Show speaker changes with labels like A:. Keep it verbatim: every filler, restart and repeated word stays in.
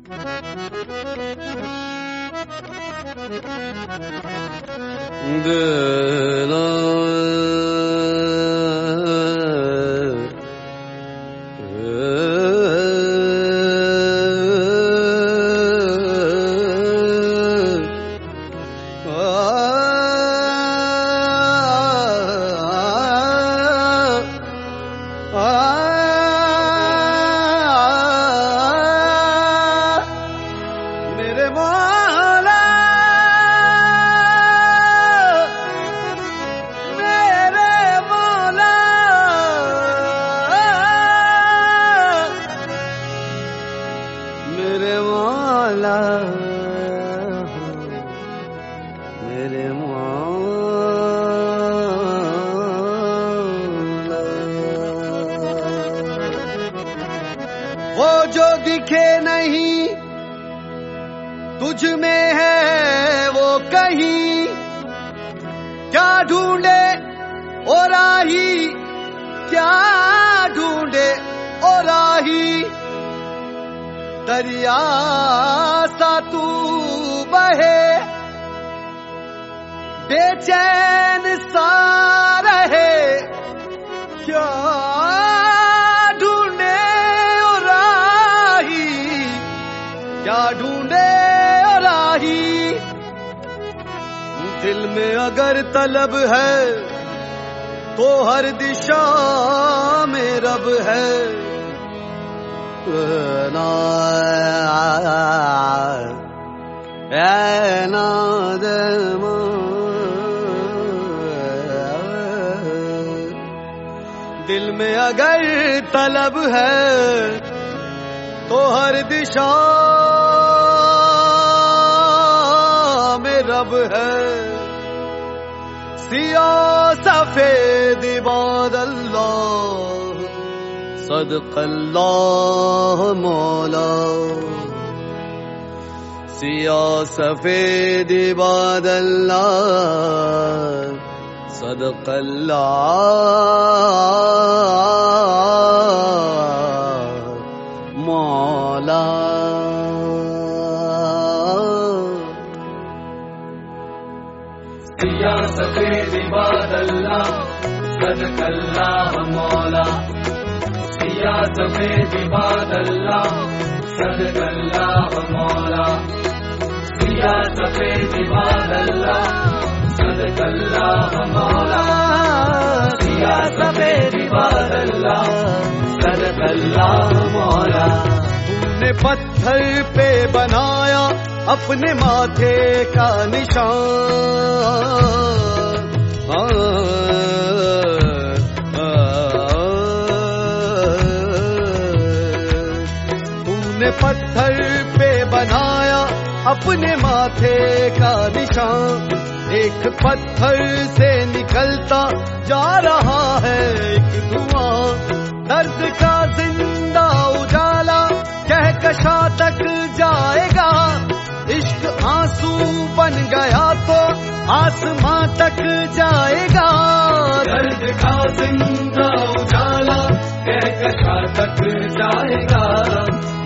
A: वो जो दिखे नहीं तुझ में है वो कहीं, क्या ढूंढे ओ राही, क्या ढूंढे ओ राही। दरिया सा तू बहे बेचैन सा रहे, क्या ढूंढे ओ राही, क्या ढूंढे ओ राही। दिल में अगर तलब है तो हर दिशा में रब है। ना ना दिल में अगर तलब है तो हर दिशा में रब है। सिया सफेद इबादल्लाह सदक़ल्लाह मौला। सिया सफेद इबादल्लाह सदक़ल्लाह मौला।
B: सिया सफेद इबादल्लाह सदक़ल्लाह मौला। सिया सफेद इबादल्लाह सदक़ल्लाह मौला। सिया सफेद इबादल्लाह सदक़ल्लाह मौला। सिया सफेद इबादल्लाह सदक़ल्लाह मौला।
A: तूने पत्थर पे बनाया अपने माथे का निशान, तूने पत्थर पे बनाया अपने माथे का निशान। एक पत्थर से निकलता जा रहा है एक धुआं, दर्द का जिंदा उजाला कहकशा तक जाएगा। इश्क आंसू बन गया तो आसमां तक जाएगा।
B: दर्द का जिंदा उजाला कहकशा तक जाएगा।